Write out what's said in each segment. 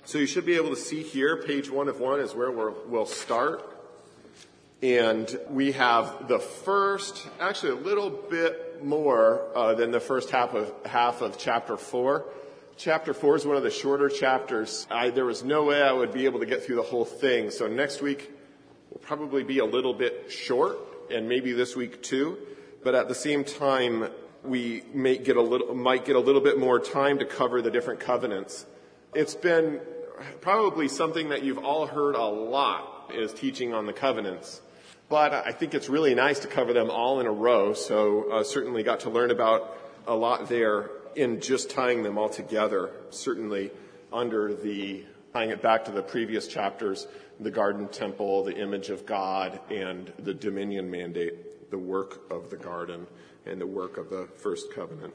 So you should be able to see here, page 1 of 1 is where we'll start. And we have the first, actually a little bit more than the first half of chapter 4. Chapter 4 is one of the shorter chapters. There was no way I would be able to get through the whole thing. So next week will probably be a little bit short, and maybe this week too. But at the same time, we might get a little bit more time to cover the different covenants. It's been probably something that you've all heard a lot, is teaching on the covenants. But I think it's really nice to cover them all in a row, so certainly got to learn about a lot there in just tying them all together, certainly tying it back to the previous chapters, the garden temple, the image of God, and the dominion mandate, the work of the garden, and the work of the first covenant.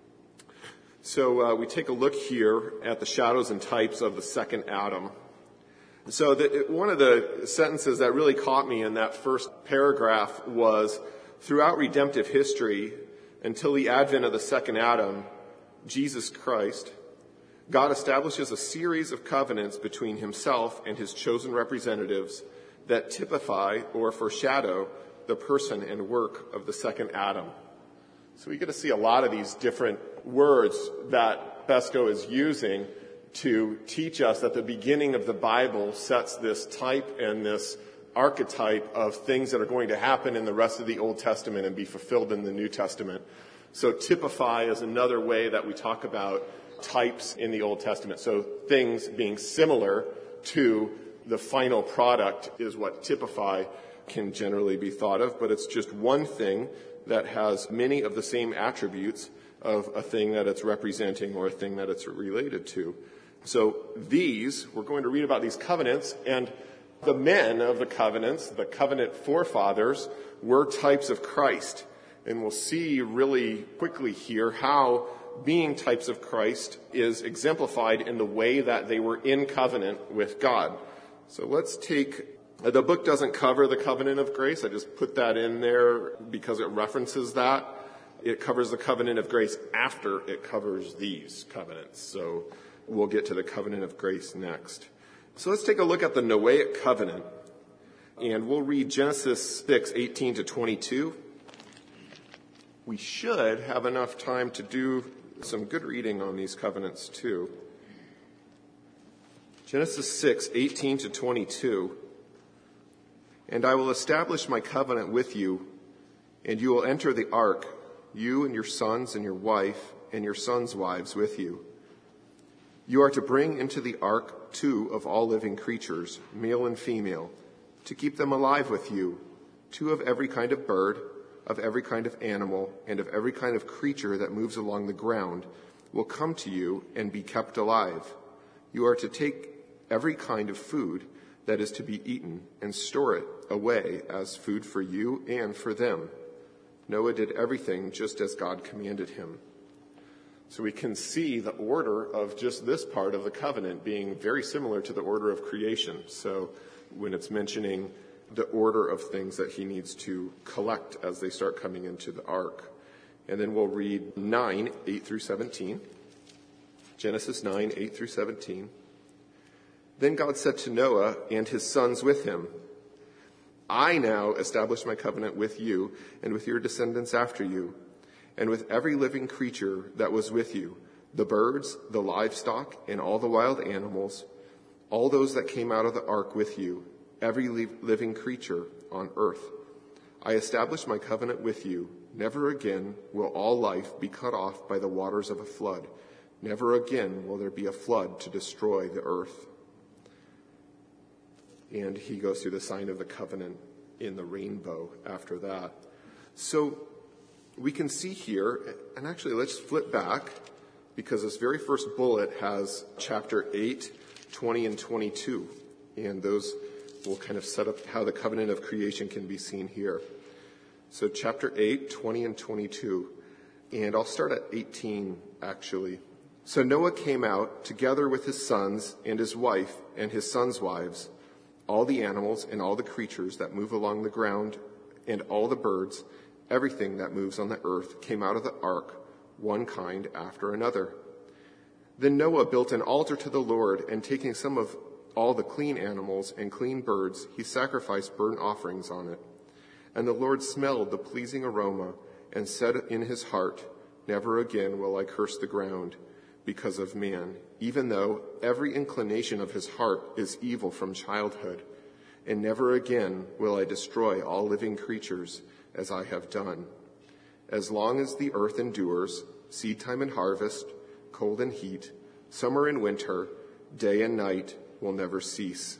So we take a look here at the shadows and types of the second Adam. So one of the sentences that really caught me in that first paragraph was, throughout redemptive history, until the advent of the second Adam, Jesus Christ, God establishes a series of covenants between himself and his chosen representatives that typify or foreshadow the person and work of the second Adam. So we get to see a lot of these different words that Besko is using to teach us that the beginning of the Bible sets this type and this archetype of things that are going to happen in the rest of the Old Testament and be fulfilled in the New Testament. So typify is another way that we talk about types in the Old Testament. So things being similar to the final product is what typify can generally be thought of, but it's just one thing that has many of the same attributes of a thing that it's representing or a thing that it's related to. So we're going to read about these covenants, and the men of the covenants, the covenant forefathers, were types of Christ. And we'll see really quickly here how being types of Christ is exemplified in the way that they were in covenant with God. So let's take, the book doesn't cover the covenant of grace. I just put that in there because it references that. It covers the covenant of grace after it covers these covenants. So we'll get to the covenant of grace next. So let's take a look at the Noahic covenant. And we'll read Genesis 6:18 to 22. We should have enough time to do some good reading on these covenants too. Genesis 6:18 to 22. And I will establish my covenant with you, and you will enter the ark, you and your sons and your wife and your sons' wives with you. You are to bring into the ark 2 of all living creatures, male and female, to keep them alive with you, 2 of every kind of bird, of every kind of animal, and of every kind of creature that moves along the ground will come to you and be kept alive. You are to take every kind of food that is to be eaten and store it away as food for you and for them. Noah did everything just as God commanded him. So we can see the order of just this part of the covenant being very similar to the order of creation. So when it's mentioning the order of things that he needs to collect as they start coming into the ark. And then we'll read 9:8 through 17. Genesis 9:8 through 17. Then God said to Noah and his sons with him, I now establish my covenant with you and with your descendants after you, and with every living creature that was with you, the birds, the livestock, and all the wild animals, all those that came out of the ark with you, every living creature on earth. I establish my covenant with you. Never again will all life be cut off by the waters of a flood. Never again will there be a flood to destroy the earth. And he goes through the sign of the covenant in the rainbow after that. So we can see here, and actually let's flip back, because this very first bullet has chapter 8, 20, and 22. And those will kind of set up how the covenant of creation can be seen here. So chapter 8, 20, and 22. And I'll start at 18, actually. So Noah came out together with his sons and his wife and his sons' wives, all the animals and all the creatures that move along the ground and all the birds, everything that moves on the earth came out of the ark, one kind after another. Then Noah built an altar to the Lord, and taking some of all the clean animals and clean birds, he sacrificed burnt offerings on it. And the Lord smelled the pleasing aroma and said in his heart, "Never again will I curse the ground because of man, even though every inclination of his heart is evil from childhood. And never again will I destroy all living creatures as I have done. As long as the earth endures, seed time and harvest, cold and heat, summer and winter, day and night will never cease."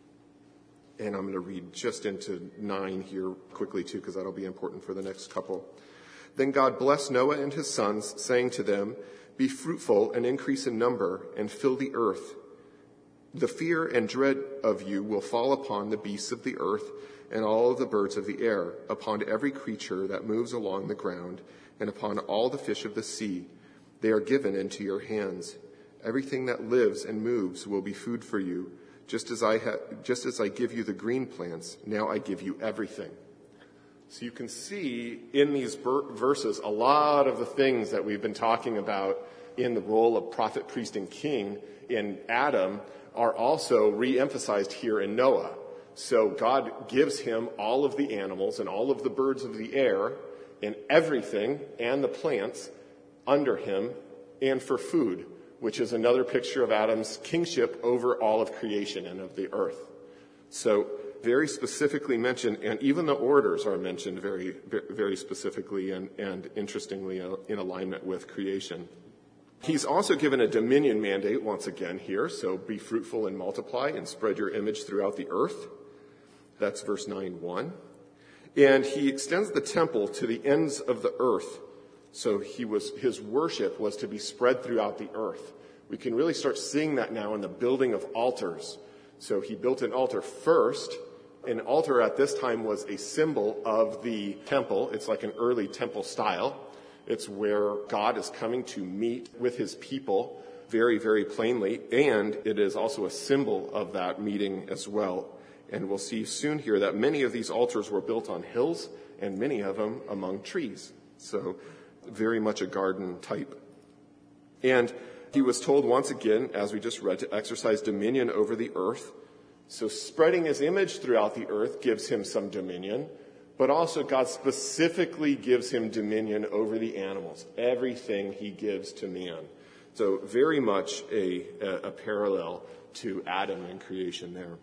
And I'm going to read just into 9 here quickly too, because that'll be important for the next couple. Then God blessed Noah and his sons, saying to them, "Be fruitful and increase in number, and fill the earth. The fear and dread of you will fall upon the beasts of the earth and all of the birds of the air, upon every creature that moves along the ground, and upon all the fish of the sea. They are given into your hands. Everything that lives and moves will be food for you. Just as I give you the green plants, now I give you everything." So you can see in these verses a lot of the things that we've been talking about in the role of prophet, priest, and king in Adam are also re-emphasized here in Noah. So God gives him all of the animals and all of the birds of the air and everything and the plants under him and for food, which is another picture of Adam's kingship over all of creation and of the earth. So very specifically mentioned, and even the orders are mentioned very, very specifically and interestingly in alignment with creation. He's also given a dominion mandate once again here. So be fruitful and multiply and spread your image throughout the earth. That's verse 9:1. And he extends the temple to the ends of the earth. So his worship was to be spread throughout the earth. We can really start seeing that now in the building of altars. So he built an altar first. An altar at this time was a symbol of the temple. It's like an early temple style. It's where God is coming to meet with his people very, very plainly. And it is also a symbol of that meeting as well. And we'll see soon here that many of these altars were built on hills and many of them among trees. So very much a garden type. And he was told once again, as we just read, to exercise dominion over the earth. So spreading his image throughout the earth gives him some dominion, but also God specifically gives him dominion over the animals, everything he gives to man. So very much a parallel to Adam and creation there.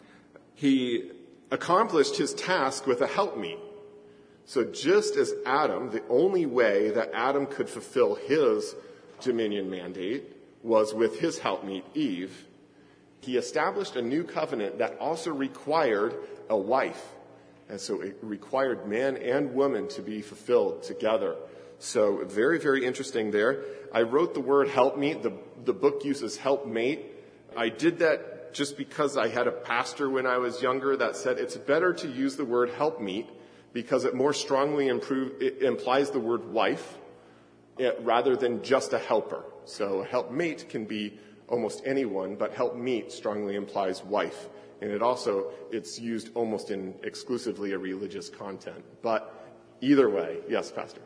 He accomplished his task with a helpmeet. So just as Adam, the only way that Adam could fulfill his dominion mandate was with his helpmeet, Eve, he established a new covenant that also required a wife. And so it required man and woman to be fulfilled together. So very, very interesting there. I wrote the word helpmeet. The book uses helpmate. I did that just because I had a pastor when I was younger that said it's better to use the word helpmeet because it more strongly implies the word wife rather than just a helper. So a helpmate can be almost anyone, but helpmeet strongly implies wife. And it's used almost in exclusively a religious content. But either way, yes, Pastor.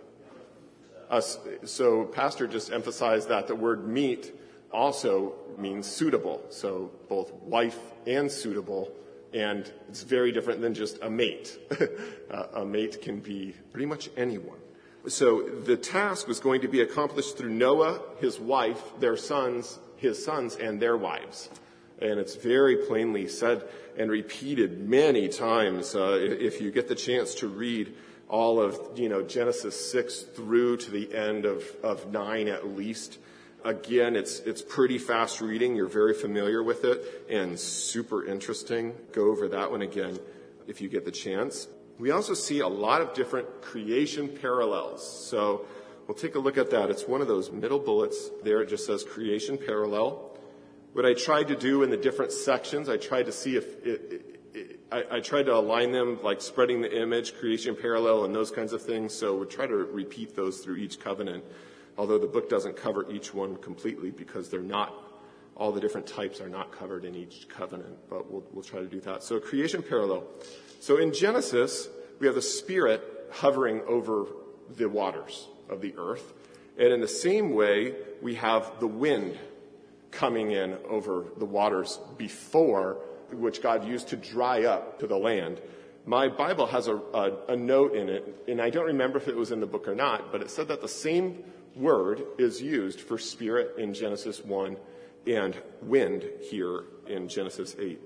So Pastor just emphasized that the word meet also means suitable. So both wife and suitable. And it's very different than just a mate. A mate can be pretty much anyone. So the task was going to be accomplished through Noah, his wife, his sons, and their wives. And it's very plainly said and repeated many times. If you get the chance to read all of, Genesis 6 through to the end of 9 at least. Again, it's pretty fast reading. You're very familiar with it and super interesting. Go over that one again if you get the chance. We also see a lot of different creation parallels. So we'll take a look at that. It's one of those middle bullets there. It just says creation parallel. What I tried to do in the different sections, I tried to see if I tried to align them, like spreading the image, creation parallel, and those kinds of things. So we'll try to repeat those through each covenant, although the book doesn't cover each one completely because all the different types are not covered in each covenant, but we'll try to do that. So creation parallel. So in Genesis, we have the Spirit hovering over the waters of the earth. And in the same way, we have the wind coming in over the waters before, which God used to dry up to the land. My Bible has a note in it, and I don't remember if it was in the book or not, but it said that the same word is used for spirit in Genesis 1 and wind here in Genesis 8.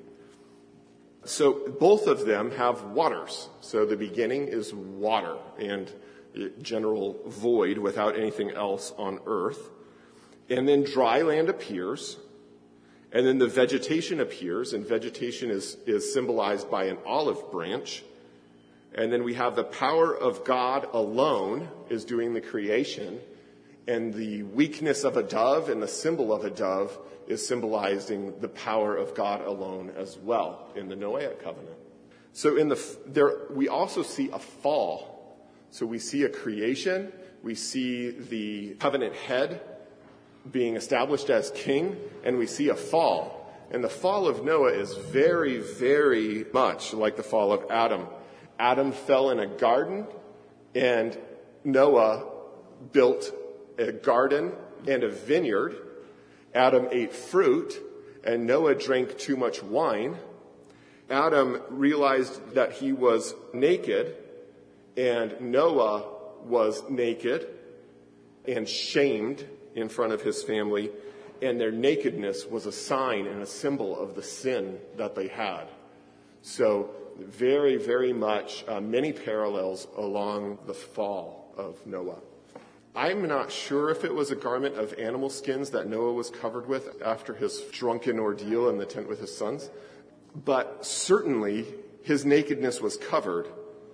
So both of them have waters. So the beginning is water and general void without anything else on earth. And then dry land appears. And then the vegetation appears, and vegetation is symbolized by an olive branch. And then we have the power of God alone is doing the creation. And the weakness of a dove and the symbol of a dove is symbolizing the power of God alone as well in the Noahic covenant. So we also see a fall. So we see a creation. We see the covenant head being established as king, and we see a fall. And the fall of Noah is very, very much like the fall of Adam. Adam fell in a garden, and Noah built a garden and a vineyard. Adam ate fruit, and Noah drank too much wine. Adam realized that he was naked, and Noah was naked and shamed in front of his family, and their nakedness was a sign and a symbol of the sin that they had. So very, very much many parallels along the fall of Noah. I'm not sure if it was a garment of animal skins that Noah was covered with after his drunken ordeal in the tent with his sons, but certainly his nakedness was covered.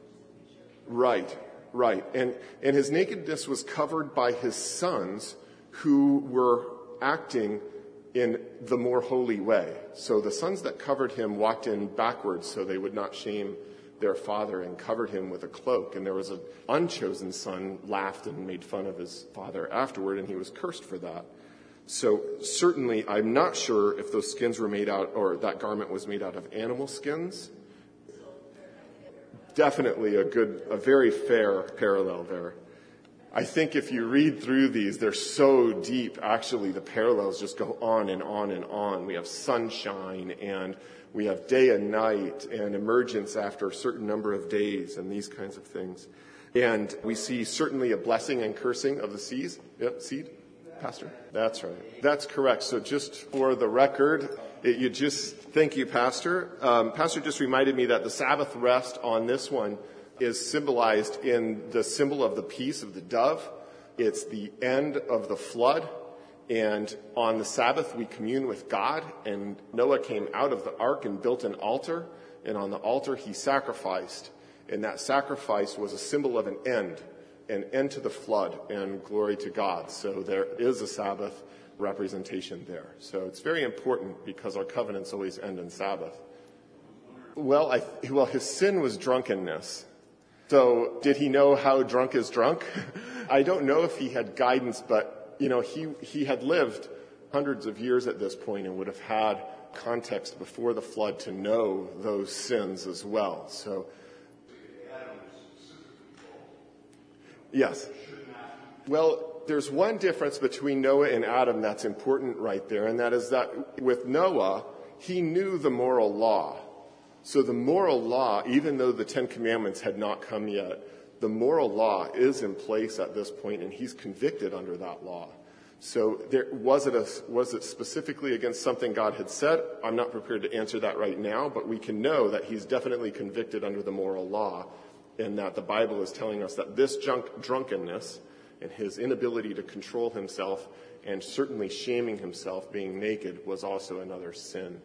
Right. And his nakedness was covered by his sons who were acting in the more holy way. So the sons that covered him walked in backwards so they would not shame their father, and covered him with a cloak. And there was an unchosen son laughed and made fun of his father afterward, and he was cursed for that. So certainly I'm not sure if those skins were made out, or that garment was made out of animal skins. Definitely a very fair parallel there. I think if you read through these, they're so deep. Actually, the parallels just go on and on and on. We have sunshine, and we have day and night, and emergence after a certain number of days, and these kinds of things. And we see certainly a blessing and cursing of the seed. Seed, Pastor? That's right. That's correct. So just for the record, thank you, Pastor. Pastor just reminded me that the Sabbath rest on this one is symbolized in the symbol of the peace of the dove. It's the end of the flood. And on the Sabbath, we commune with God. And Noah came out of the ark and built an altar. And on the altar, he sacrificed. And that sacrifice was a symbol of an end to the flood, and glory to God. So there is a Sabbath representation there. So it's very important because our covenants always end in Sabbath. Well, his sin was drunkenness. So did he know how drunk is drunk? I don't know if he had guidance, but he had lived hundreds of years at this point and would have had context before the flood to know those sins as well. So, yes. Well, there's one difference between Noah and Adam that's important right there, and that is that with Noah, he knew the moral law. So the moral law, even though the Ten Commandments had not come yet, the moral law is in place at this point, and he's convicted under that law. So was it specifically against something God had said? I'm not prepared to answer that right now, but we can know that he's definitely convicted under the moral law, and that the Bible is telling us that this drunkenness and his inability to control himself, and certainly shaming himself, being naked, was also another sin.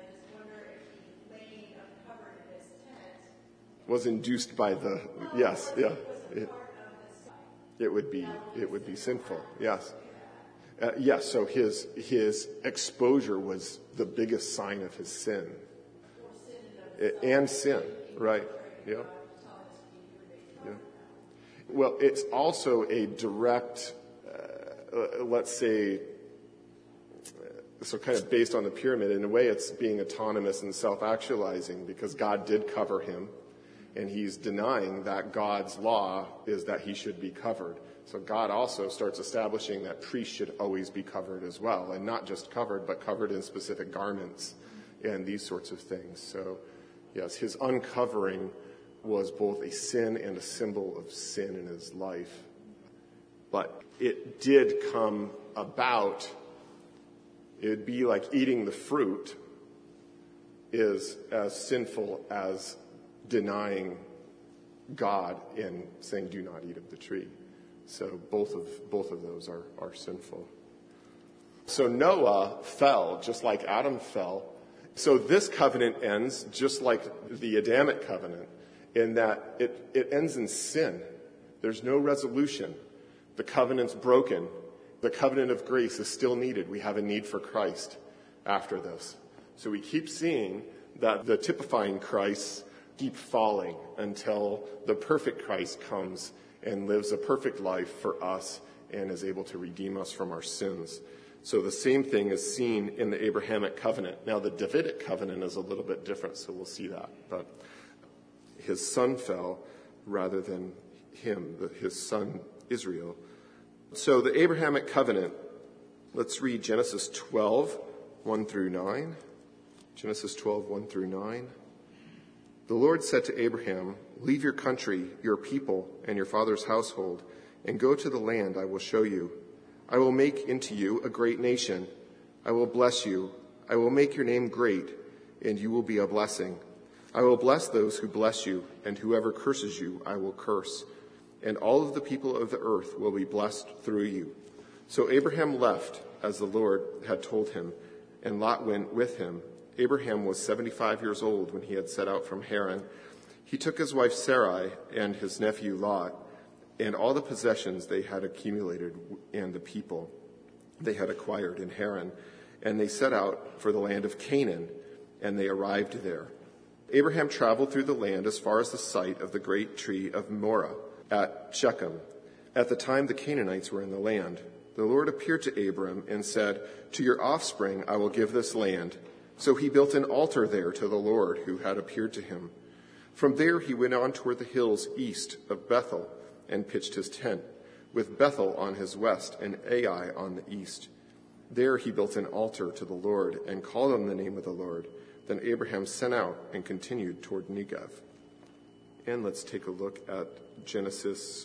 Was induced by it would be sinful. Yes. Yes. So his exposure was the biggest sign of his sin. And sin. Right. Yeah. Yeah. Well, it's also a direct, let's say, so kind of based on the pyramid, in a way it's being autonomous and self-actualizing, because God did cover him. And he's denying that God's law is that he should be covered. So God also starts establishing that priests should always be covered as well, and not just covered, but covered in specific garments and these sorts of things. So, yes, his uncovering was both a sin and a symbol of sin in his life. But it did come about, it would be like eating the fruit is as sinful as denying God and saying, do not eat of the tree. So both of those are sinful. So Noah fell just like Adam fell. So this covenant ends just like the Adamic covenant in that it ends in sin. There's no resolution. The covenant's broken. The covenant of grace is still needed. We have a need for Christ after this. So we keep seeing that the typifying Christ keep falling until the perfect Christ comes and lives a perfect life for us and is able to redeem us from our sins. So the same thing is seen in the Abrahamic covenant. Now the Davidic covenant is a little bit different, so we'll see that. But his son fell rather than him, his son Israel. So the Abrahamic covenant, let's read Genesis 12, 1 through 9. Genesis 12, 1 through 9. The Lord said to Abraham, leave your country, your people, and your father's household, and go to the land I will show you. I will make into you a great nation. I will bless you. I will make your name great, and you will be a blessing. I will bless those who bless you, and whoever curses you I will curse. And all of the people of the earth will be blessed through you. So Abraham left, as the Lord had told him, and Lot went with him. Abraham was 75 years old when he had set out from Haran. He took his wife Sarai and his nephew Lot and all the possessions they had accumulated and the people they had acquired in Haran, and they set out for the land of Canaan, and they arrived there. Abraham traveled through the land as far as the site of the great tree of Moreh at Shechem. At the time the Canaanites were in the land, the Lord appeared to Abram and said, to your offspring I will give this land. So he built an altar there to the Lord who had appeared to him. From there he went on toward the hills east of Bethel and pitched his tent, with Bethel on his west and Ai on the east. There he built an altar to the Lord and called on the name of the Lord. Then Abraham sent out and continued toward Negev. And let's take a look at Genesis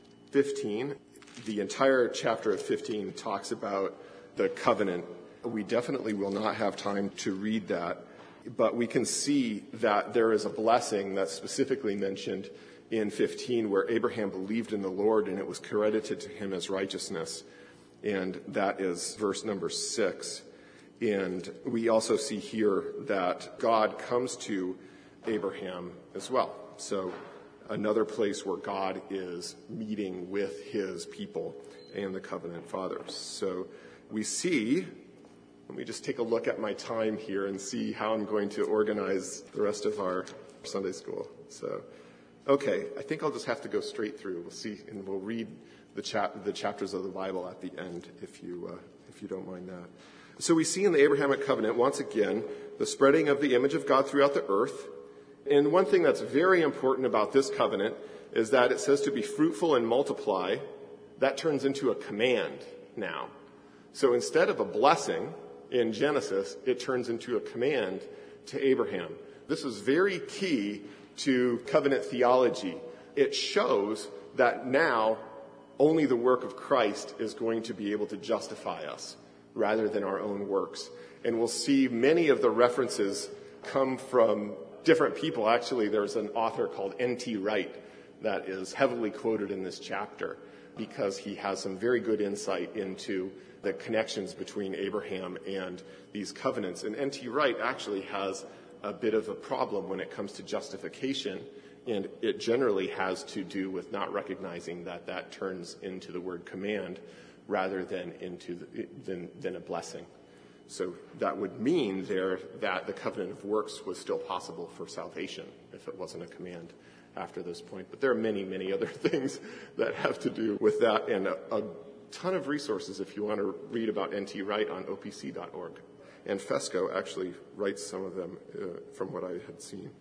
15. The entire chapter of 15 talks about the covenant. We definitely will not have time to read that, but we can see that there is a blessing that's specifically mentioned in 15 where Abraham believed in the Lord and it was credited to him as righteousness. And that is verse number 6. And we also see here that God comes to Abraham as well. So another place where God is meeting with his people and the covenant fathers. So we see, let me just take a look at my time here and see how I'm going to organize the rest of our Sunday school. So, okay, I think I'll just have to go straight through. We'll see, and we'll read the chapters of the Bible at the end, if you don't mind that. So we see in the Abrahamic covenant, once again, the spreading of the image of God throughout the earth. And one thing that's very important about this covenant is that it says to be fruitful and multiply. That turns into a command now. So instead of a blessing in Genesis, it turns into a command to Abraham. This is very key to covenant theology. It shows that now only the work of Christ is going to be able to justify us rather than our own works. And we'll see many of the references come from different people. Actually, there's an author called N.T. Wright that is heavily quoted in this chapter because he has some very good insight into the connections between Abraham and these covenants. And N.T. Wright actually has a bit of a problem when it comes to justification, and it generally has to do with not recognizing that that turns into the word command rather than than a blessing. So that would mean there that the covenant of works was still possible for salvation if it wasn't a command after this point. But there are many, many other things that have to do with that, and a ton of resources if you want to read about N.T. Wright on opc.org. And Fesco actually writes some of them from what I had seen.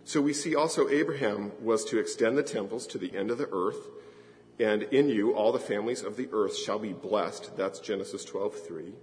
So we see also Abraham was to extend the temples to the end of the earth, and in you all the families of the earth shall be blessed. That's Genesis 12:3.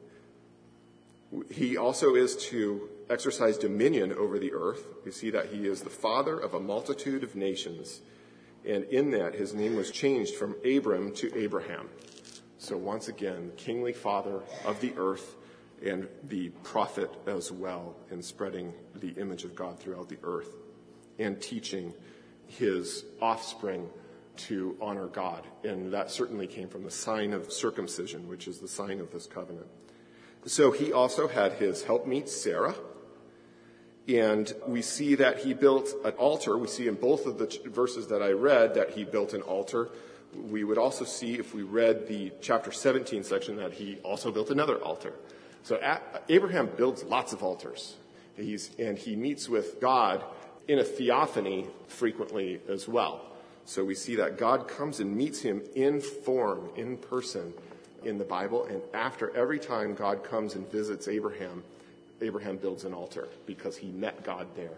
He also is to exercise dominion over the earth. We see that he is the father of a multitude of nations, and in that his name was changed from Abram to Abraham. So once again, kingly father of the earth and the prophet as well, in spreading the image of God throughout the earth and teaching his offspring to honor God. And that certainly came from the sign of circumcision, which is the sign of this covenant. So he also had his helpmeet Sarah, and we see that he built an altar. We see in both of the verses that I read that he built an altar. We would also see, if we read the chapter 17 section, that he also built another altar. So Abraham builds lots of altars, and he meets with God in a theophany frequently as well. So we see that God comes and meets him in form, in person, in the Bible, and after every time God comes and visits Abraham, Abraham builds an altar because he met God there.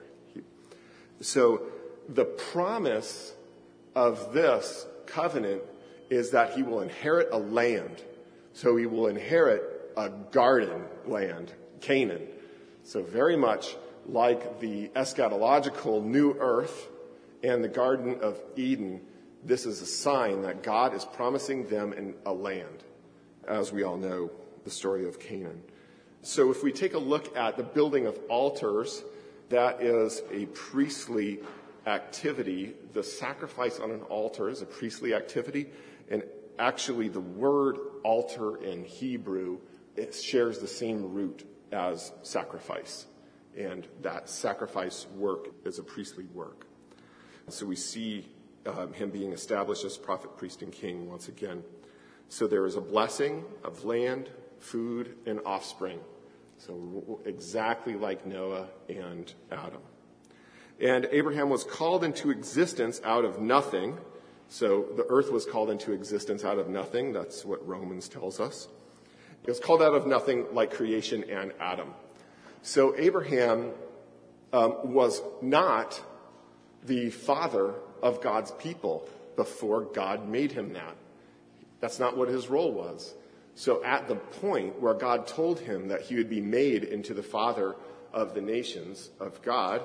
So the promise of this covenant is that he will inherit a land. So he will inherit a garden land, Canaan. So very much like the eschatological new earth and the Garden of Eden, this is a sign that God is promising them a land, as we all know the story of Canaan. So if we take a look at the building of altars, that is a priestly activity. The sacrifice on an altar is a priestly activity, and actually the word altar in Hebrew, it shares the same root as sacrifice, and that sacrifice work is a priestly work. So we see him being established as prophet, priest, and king once again. So there is a blessing of land, food, and offspring. So exactly like Noah and Adam. And Abraham was called into existence out of nothing. So the earth was called into existence out of nothing. That's what Romans tells us. It was called out of nothing like creation and Adam. So Abraham was not the father of God's people before God made him that. That's not what his role was. So at the point where God told him that he would be made into the father of the nations of God,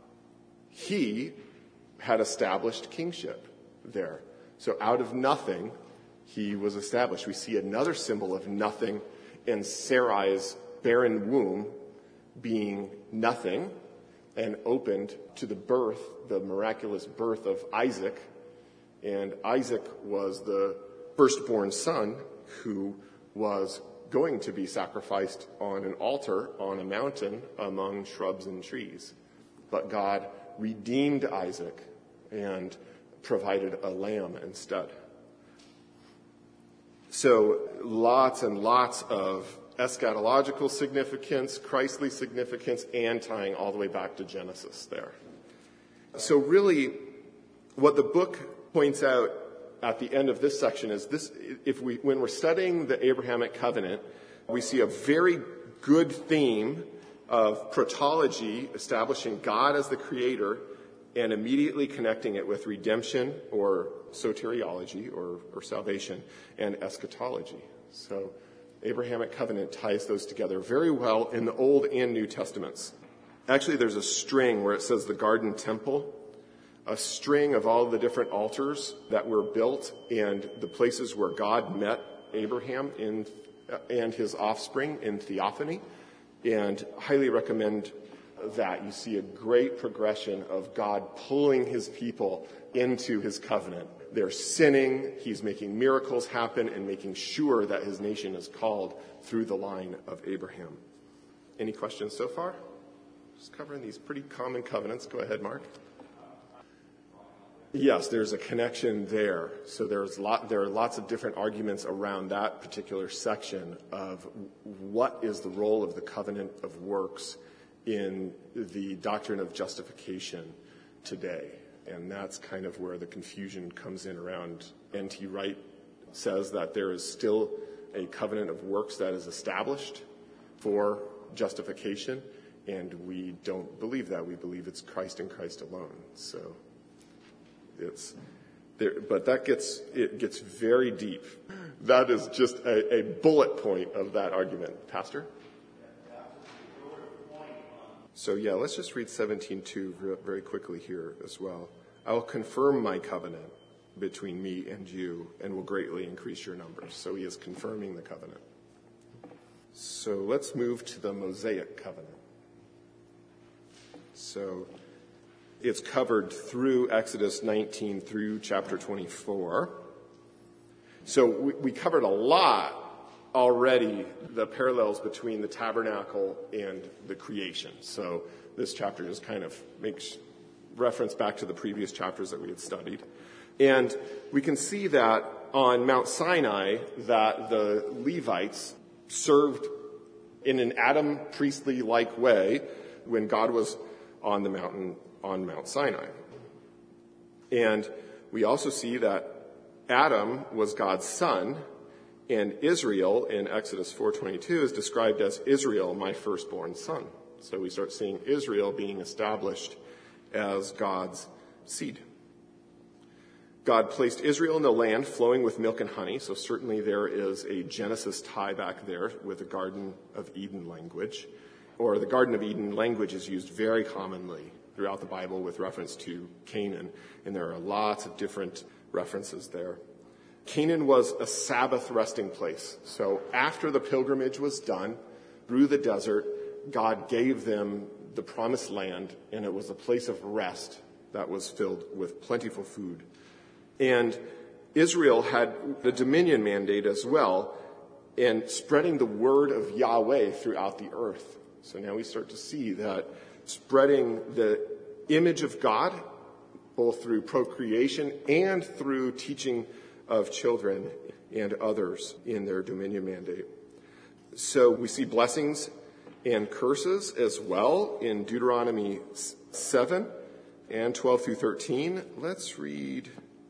he had established kingship there. So out of nothing, he was established. We see another symbol of nothing in Sarai's barren womb being nothing and opened to the birth, the miraculous birth of Isaac. And Isaac was the firstborn son who was going to be sacrificed on an altar on a mountain among shrubs and trees. But God redeemed Isaac and provided a lamb instead. So lots and lots of eschatological significance, Christly significance, and tying all the way back to Genesis there. So really, what the book points out at the end of this section is this: when we're studying the Abrahamic covenant, we see a very good theme of protology, establishing God as the creator, and immediately connecting it with redemption or soteriology or salvation and eschatology. So Abrahamic covenant ties those together very well in the Old and New Testaments. Actually, there's a string where it says the garden temple, a string of all the different altars that were built and the places where God met Abraham and his offspring in theophany. And highly recommend that. You see a great progression of God pulling his people into his covenant. They're sinning, he's making miracles happen, and making sure that his nation is called through the line of Abraham. Any questions so far? Just covering these pretty common covenants. Go ahead, Mark. Yes, there's a connection there. So there are lots of different arguments around that particular section of what is the role of the covenant of works in the doctrine of justification today. And that's kind of where the confusion comes in around. N.T. Wright says that there is still a covenant of works that is established for justification, And we don't believe that. We believe it's Christ and Christ alone. So it's there, but it gets very deep. That is just a bullet point of that argument. Pastor? So let's just read 17:2 very quickly here as well. I will confirm my covenant between me and you and will greatly increase your numbers. So he is confirming the covenant. So let's move to the Mosaic covenant. So it's covered through Exodus 19 through chapter 24. So we covered a lot already, the parallels between the tabernacle and the creation. So this chapter just kind of makes reference back to the previous chapters that we had studied. And we can see that on Mount Sinai that the Levites served in an Adam priestly-like way when God was on the mountain on Mount Sinai. And we also see that Adam was God's son, and Israel in Exodus 4:22 is described as Israel, my firstborn son. So we start seeing Israel being established as God's seed. God placed Israel in the land flowing with milk and honey, so certainly there is a Genesis tie back there with the Garden of Eden language, or the Garden of Eden language is used very commonly throughout the Bible with reference to Canaan, and there are lots of different references there. Canaan was a Sabbath resting place. So after the pilgrimage was done through the desert, God gave them the promised land, and it was a place of rest that was filled with plentiful food. And Israel had the dominion mandate as well, and spreading the word of Yahweh throughout the earth. So now we start to see that spreading the image of God, both through procreation and through teaching of children and others in their dominion mandate. So we see blessings and curses as well in Deuteronomy 7 and 12 through 13. Let's read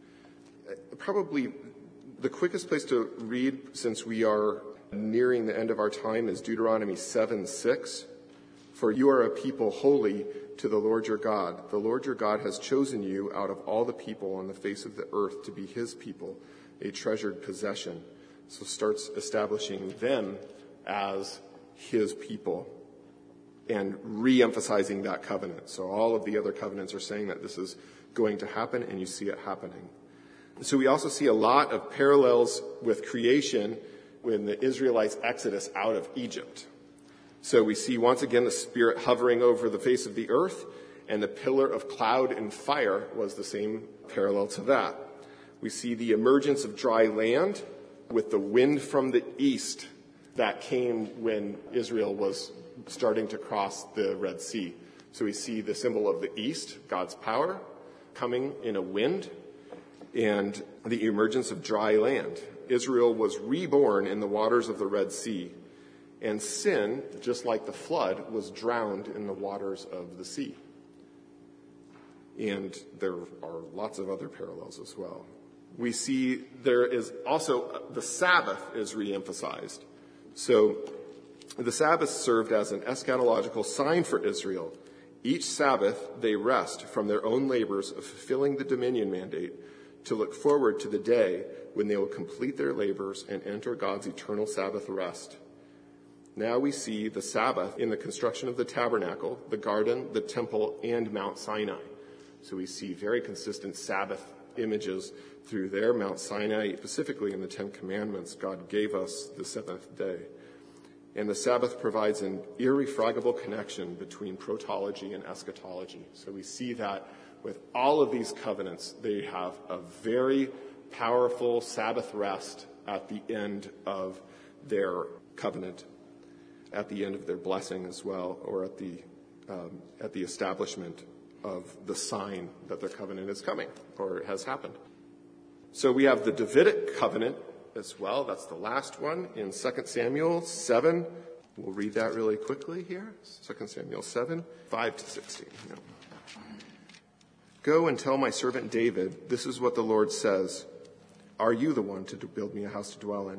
probably the quickest place to read, since we are nearing the end of our time, is Deuteronomy 7:6. For you are a people holy to the Lord your God. The Lord your God has chosen you out of all the people on the face of the earth to be his people, a treasured possession. So starts establishing them as his people and re-emphasizing that covenant. So all of the other covenants are saying that this is going to happen, and you see it happening. So we also see a lot of parallels with creation when the Israelites' exodus out of Egypt. So we see once again the Spirit hovering over the face of the earth, and the pillar of cloud and fire was the same parallel to that. We see the emergence of dry land with the wind from the east that came when Israel was starting to cross the Red Sea. So we see the symbol of the east, God's power, coming in a wind, and the emergence of dry land. Israel was reborn in the waters of the Red Sea, and sin, just like the flood, was drowned in the waters of the sea. And there are lots of other parallels as well. We see there is also the Sabbath is re-emphasized. So the Sabbath served as an eschatological sign for Israel. Each Sabbath they rest from their own labors of fulfilling the dominion mandate to look forward to the day when they will complete their labors and enter God's eternal Sabbath rest. Now we see the Sabbath in the construction of the tabernacle, the garden, the temple, and Mount Sinai. So we see very consistent Sabbath images through there. Mount Sinai, specifically in the Ten Commandments, God gave us the seventh day. And the Sabbath provides an irrefragable connection between protology and eschatology. So we see that with all of these covenants, they have a very powerful Sabbath rest at the end of their covenant, at the end of their blessing as well, or at the establishment of the sign that their covenant is coming or has happened. So we have the Davidic covenant as well. That's the last one in 2 Samuel 7. We'll read that really quickly here. 2 Samuel 7, 5 to 16. No. Go and tell my servant David, this is what the Lord says. Are you the one to build me a house to dwell in?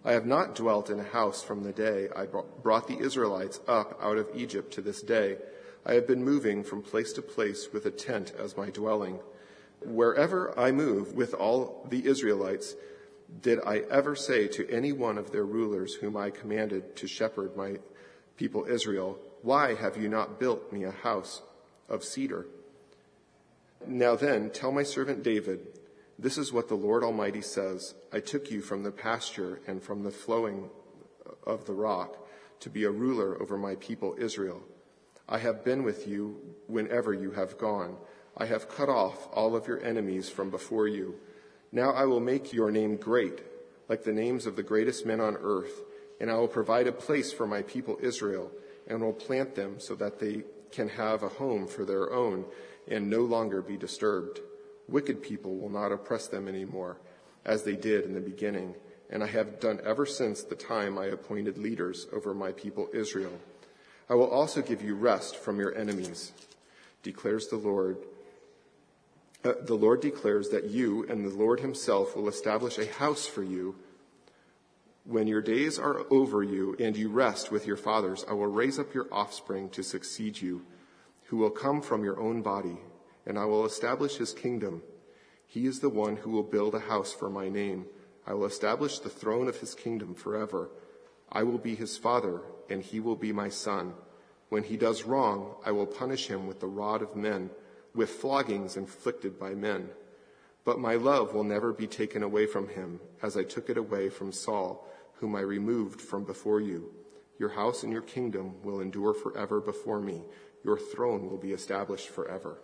I have not dwelt in a house from the day I brought the Israelites up out of Egypt to this day. I have been moving from place to place with a tent as my dwelling. Wherever I move with all the Israelites, did I ever say to any one of their rulers whom I commanded to shepherd my people Israel, why have you not built me a house of cedar? Now then, tell my servant David, this is what the Lord Almighty says. I took you from the pasture and from the flowing of the rock to be a ruler over my people Israel. I have been with you whenever you have gone. I have cut off all of your enemies from before you. Now I will make your name great, like the names of the greatest men on earth, and I will provide a place for my people Israel, and will plant them so that they can have a home for their own and no longer be disturbed. Wicked people will not oppress them anymore, as they did in the beginning, and I have done ever since the time I appointed leaders over my people Israel. I will also give you rest from your enemies, declares the Lord. The Lord declares that you and the Lord himself will establish a house for you. When your days are over you and you rest with your fathers, I will raise up your offspring to succeed you, who will come from your own body, and I will establish his kingdom. He is the one who will build a house for my name. I will establish the throne of his kingdom forever. I will be his father, and he will be my son. When he does wrong, I will punish him with the rod of men, with floggings inflicted by men. But my love will never be taken away from him, as I took it away from Saul, whom I removed from before you. Your house and your kingdom will endure forever before me. Your throne will be established forever.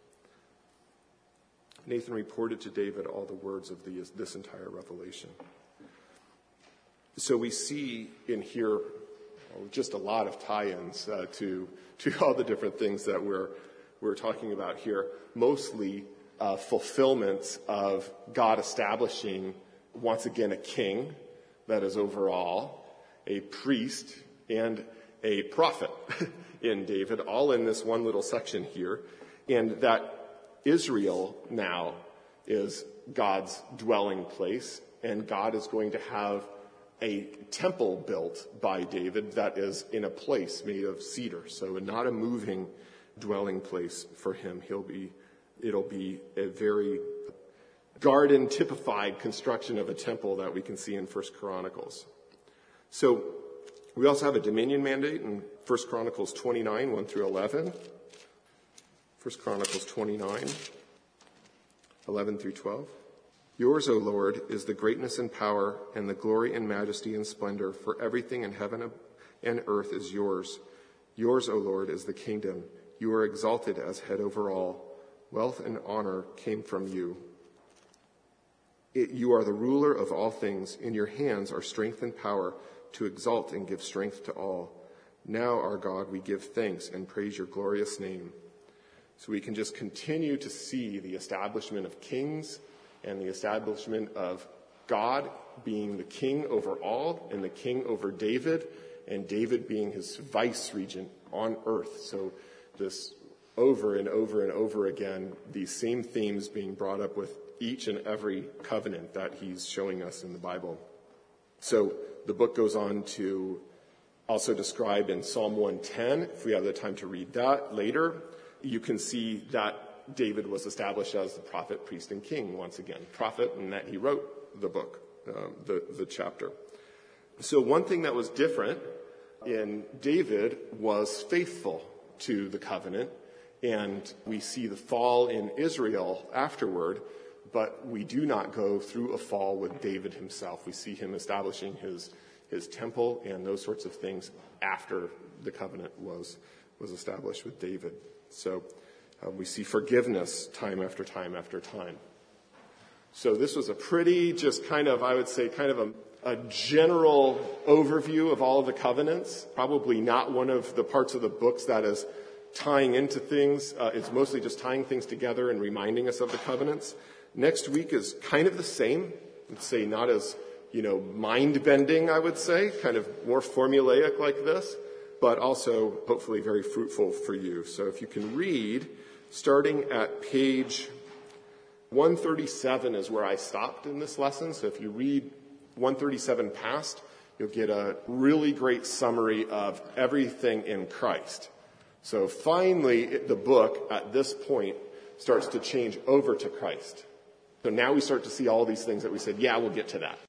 Nathan reported to David all the words of this entire revelation. So we see in here just a lot of tie-ins to all the different things that we're talking about here, mostly fulfillments of God establishing once again a king that is over all, a priest, and a prophet in David, all in this one little section here, and that Israel now is God's dwelling place, and God is going to have a temple built by David that is in a place made of cedar, so not a moving dwelling place for him. It'll be a very garden typified construction of a temple that we can see in 1 Chronicles. So we also have a dominion mandate in 1 Chronicles 29, 1 through 11. 1 Chronicles 29, 11 through 12. Yours, O Lord, is the greatness and power and the glory and majesty and splendor, for everything in heaven and earth is yours. Yours, O Lord, is the kingdom. You are exalted as head over all. Wealth and honor came from you. You are the ruler of all things. In your hands are strength and power to exalt and give strength to all. Now, our God, we give thanks and praise your glorious name. So we can just continue to see the establishment of kings and the establishment of God being the king over all and the king over David, and David being his vice regent on earth. So this over and over and over again, these same themes being brought up with each and every covenant that he's showing us in the Bible. So the book goes on to also describe in Psalm 110, if we have the time to read that later, you can see that David was established as the prophet, priest, and king once again. Prophet, and that he wrote the book, the chapter. So one thing that was different in David was faithful to the covenant, and we see the fall in Israel afterward, but we do not go through a fall with David himself. We see him establishing his temple and those sorts of things after the covenant was established with David. So we see forgiveness time after time after time. So this was a pretty just kind of, I would say, kind of a general overview of all of the covenants. Probably not one of the parts of the books that is tying into things. It's mostly just tying things together and reminding us of the covenants. Next week is kind of the same. Let's say not as, mind-bending, I would say, kind of more formulaic like this, but also hopefully very fruitful for you. So if you can read, starting at page 137 is where I stopped in this lesson. So if you read 137 past, you'll get a really great summary of everything in Christ. So finally, the book at this point starts to change over to Christ. So now we start to see all these things that we said, yeah, we'll get to that.